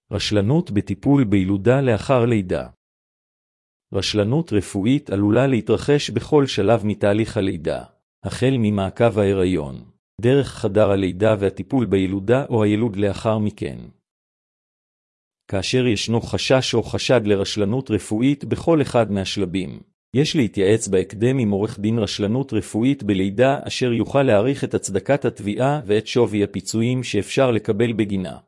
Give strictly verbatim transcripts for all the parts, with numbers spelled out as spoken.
רשלנות בטיפול בילודה לאחר לידה. רשלנות רפואית עלולה להתרחש בכל שלב מתהליך הלידה, החל ממעקב ההיריון, דרך חדר הלידה והטיפול בילודה או הילוד לאחר מכן. כאשר ישנו חשש או חשד לרשלנות רפואית בכל אחד מהשלבים, יש להתייעץ בהקדם עם עורך דין רשלנות רפואית בלידה אשר יוכל להעריך את הצדקת התביעה ואת שווי הפיצויים שאפשר לקבל בגינה.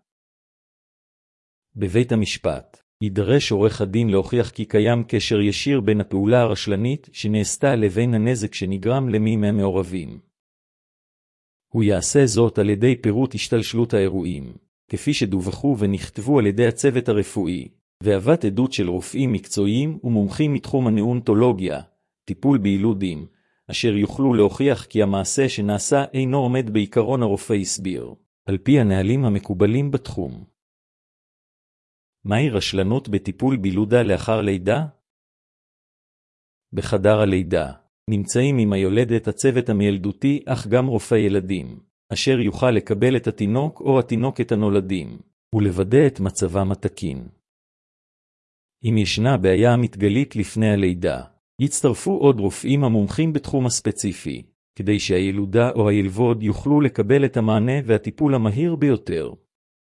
בבית המשפט, יידרש עורך הדין להוכיח כי קיים קשר ישיר בין הפעולה הרשלנית שנעשתה לבין הנזק שנגרם למי מהמעורבים. הוא יעשה זאת על ידי פירוט השתלשלות האירועים, כפי שדווחו ונכתבו על ידי הצוות הרפואי, והבאת עדות של רופאים מקצועיים ומומחים מתחום הנאונטולוגיה, טיפול בילודים, אשר יוכלו להוכיח כי המעשה שנעשה אינו עומד בעיקרון הרופא הסביר, על פי הנהלים המקובלים בתחום. מהי רשלנות בטיפול בילודה לאחר לידה? בחדר הלידה נמצאים עם היולדת הצוות המילדותי אך גם רופא ילדים, אשר יוכל לקבל את התינוק או התינוקת הנולדים, ולוודא את מצבם התקין. אם ישנה בעיה המתגלית לפני הלידה, יצטרפו עוד רופאים המומחים בתחום הספציפי, כדי שהילודה או הילבוד יוכלו לקבל את המענה והטיפול המהיר ביותר.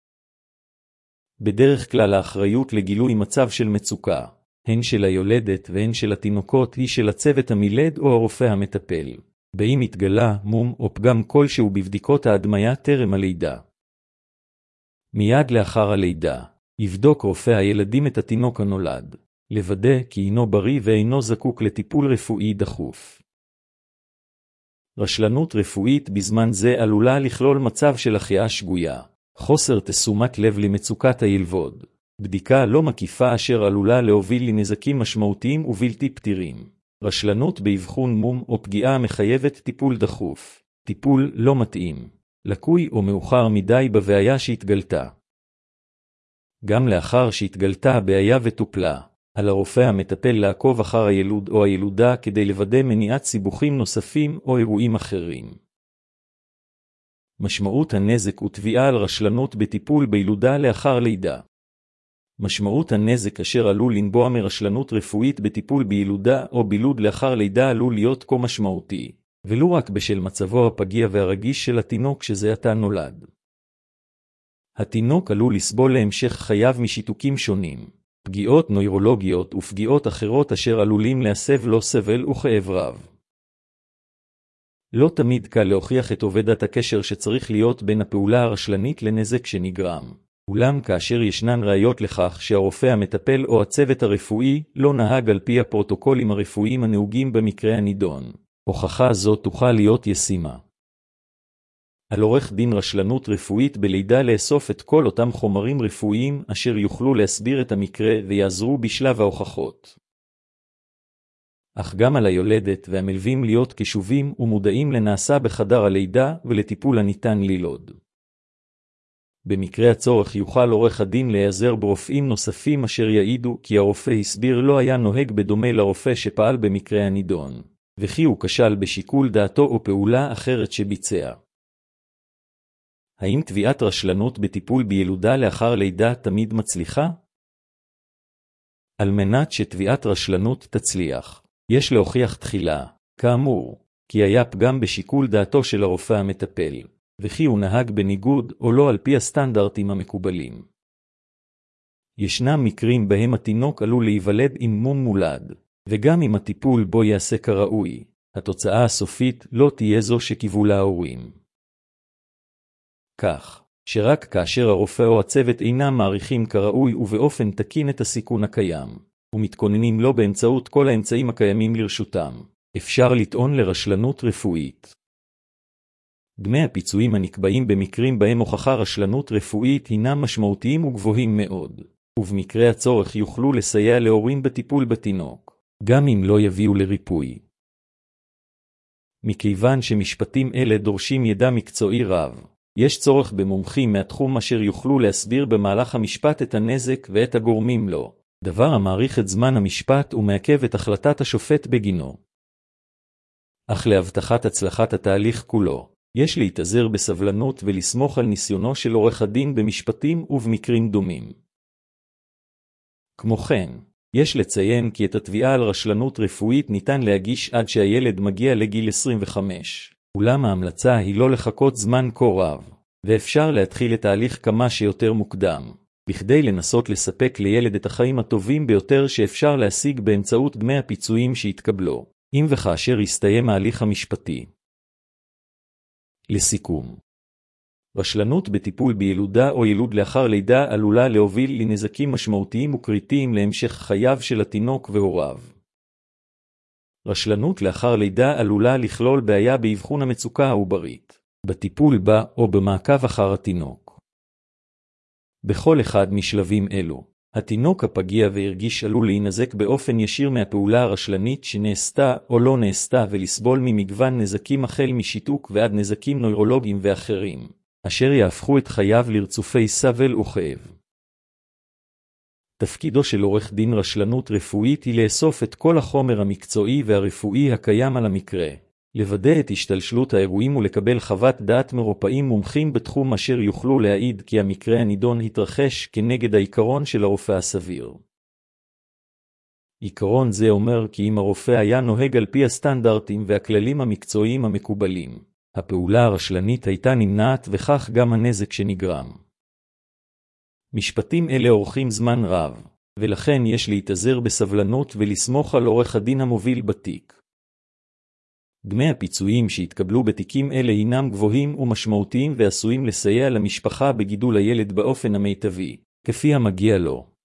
בדרך כלל האחריות לגילוי מצב של מצוקה, הן של היולדת והן של התינוקות, היא של הצוות המילד או הרופא המטפל, באם התגלה מום או פגם כלשהו בבדיקות ההדמיה טרם הלידה. מיד לאחר הלידה, יבדוק רופא הילדים את התינוק הנולד, לוודא כי אינו בריא ואינו זקוק לטיפול רפואי דחוף. רשלנות רפואית בזמן זה עלולה לכלול מצב של החייאה שגויה, חוסר תשומת לב למצוקת הילבוד, בדיקה לא מקיפה אשר עלולה להוביל לנזקים משמעותיים ובלתי פתירים, רשלנות באבחון מום או פגיעה המחייבת טיפול דחוף, טיפול לא מתאים, לקוי או מאוחר מדי בבעיה שהתגלתה. גם לאחר שהתגלתה הבעיה וטופלה, על הרופא המטפל לעקוב אחר הילוד או הילודה כדי לוודא מניעת סיבוכים נוספים או אירועים אחרים. משמעות הנזק ותביעה על רשלנות בטיפול בילודה לאחר לידה. משמעות הנזק אשר עלול לנבוע מרשלנות רפואית בטיפול בילודה או בילוד לאחר לידה עלול להיות כה משמעותי, ולא רק בשל מצבו הפגיע והרגיש של התינוק שזה עתה נולד. התינוק עלול לסבול להמשך חייו משיתוקים שונים, פגיעות נוירולוגיות ופגיעות אחרות אשר עלולים להסב לו סבל וכאב רב. לא תמיד קל להוכיח את עובדת הקשר שצריך להיות בין הפעולה הרשלנית לנזק שנגרם. אולם כאשר ישנן ראיות לכך שהרופא המטפל או הצוות הרפואי לא נהג על פי הפרוטוקולים הרפואיים הנהוגים במקרה הנידון, הוכחה זו תוכל להיות ישימה. על עורך דין רשלנות רפואית בלידה לאסוף את כל אותם חומרים רפואיים אשר יוכלו להסביר את המקרה ויעזרו בשלב ההוכחות. אך גם על היולדת והמלווים להיות קשובים ומודעים לנעשה בחדר הלידה ולטיפול הניתן לילוד. במקרה הצורך יוכל עורך הדין להיעזר ברופאים נוספים אשר יעידו כי הרופא הסביר לא היה נוהג בדומה לרופא שפעל במקרה הנידון, וכי הוא כשל בשיקול דעתו או פעולה אחרת שביצע. האם תביעת רשלנות בטיפול בילודה לאחר לידה תמיד מצליחה? על מנת שתביעת רשלנות תצליח, יש להוכיח תחילה, כאמור, כי היה פגם בשיקול דעתו של הרופא המטפל, וכי הוא נהג בניגוד או לא על פי הסטנדרטים המקובלים. ישנם מקרים בהם התינוק עלול להיוולד עם מום מולד, וגם אם הטיפול בו יעשה כראוי, התוצאה הסופית לא תהיה זו שקיוו להורים. כך, שרק כאשר הרופא או הצוות אינם מעריכים כראוי ובאופן תקין את הסיכון הקיים, ומתכוננים לו באמצעות כל האמצעים הקיימים לרשותם, אפשר לטעון לרשלנות רפואית. דמי הפיצויים הנקבעים במקרים בהם הוכחה רשלנות רפואית הינם משמעותיים וגבוהים מאוד, ובמקרה הצורך יוכלו לסייע להורים בטיפול בתינוק, גם אם לא יביאו לריפוי. מכיוון שמשפטים אלה דורשים ידע מקצועי רב, יש צורך במומחים מהתחום אשר יוכלו להסביר במהלך המשפט את הנזק ואת הגורמים לו, דבר המאריך את זמן המשפט ומעכב את החלטת השופט בגינו. אך להבטחת הצלחת התהליך כולו, יש להתאזר בסבלנות ולסמוך על ניסיונו של עורך הדין במשפטים ובמקרים דומים. כמו כן, יש לציין כי את התביעה על רשלנות רפואית ניתן להגיש עד שהילד מגיע לגיל עשרים וחמש, אולם ההמלצה היא לא לחכות זמן כה רב, ואפשר להתחיל את ההליך כמה שיותר מוקדם, בכדי לנסות לספק לילד את החיים הטובים ביותר שאפשר להשיג באמצעות דמי הפיצויים שהתקבלו, אם וכאשר יסתיים ההליך המשפטי. לסיכום, רשלנות בטיפול בילודה או ילוד לאחר לידה עלולה להוביל לנזקים משמעותיים וקריטיים להמשך חייו של התינוק והוריו. רשלנות לאחר לידה עלולה לכלול בעיה באבחון המצוקה העוברית, בטיפול בה או במעקב אחר התינוק. בכל אחד משלבים אלו, התינוק הפגיע והרגיש עלול להינזק באופן ישיר מהפעולה הרשלנית שנעשתה או לא נעשתה ולסבול ממגוון נזקים החל משיתוק ועד נזקים נוירולוגיים ואחרים, אשר יהפכו את חייו לרצופי סבל וכאב. תפקידו של עורך דין רשלנות רפואית היא לאסוף את כל החומר המקצועי והרפואי הקיים על המקרה, לוודא את השתלשלות האירועים ולקבל חוות דעת מרופאים מומחים בתחום אשר יוכלו להעיד כי המקרה הנידון התרחש כנגד העיקרון של הרופא הסביר. עיקרון זה אומר כי אם הרופא היה נוהג על פי הסטנדרטים והכללים המקצועיים המקובלים, הפעולה הרשלנית הייתה נמנעת וכך גם הנזק שנגרם. משפטים אלה אורכים זמן רב, ולכן יש להתאזר בסבלנות ולסמוך על עורך הדין המוביל בתיק. דמי הפיצויים שהתקבלו בתיקים אלה הינם גבוהים ומשמעותיים ועשויים לסייע למשפחה בגידול הילד באופן המיטבי, כפי המגיע לו.